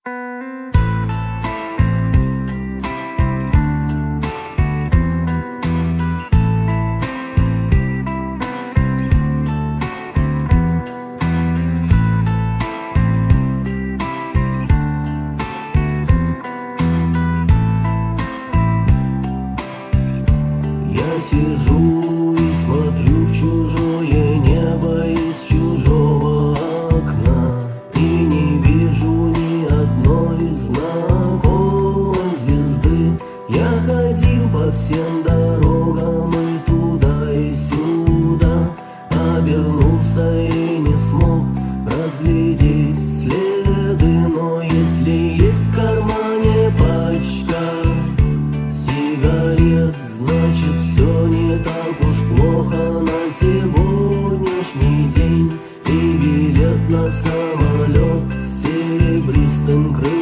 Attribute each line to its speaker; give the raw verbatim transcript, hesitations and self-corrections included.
Speaker 1: Я сижу и смотрю в чужое небо из чужого окна, и не вижу ни одной знакомой звезды. Я ходил по всем дорогам и туда, и сюда, обернулся и не смог разглядеть следы. Но если есть в кармане пачка сигарет, значит, все не так уж плохо на сегодняшний день. И билет на самолет с серебристым крылом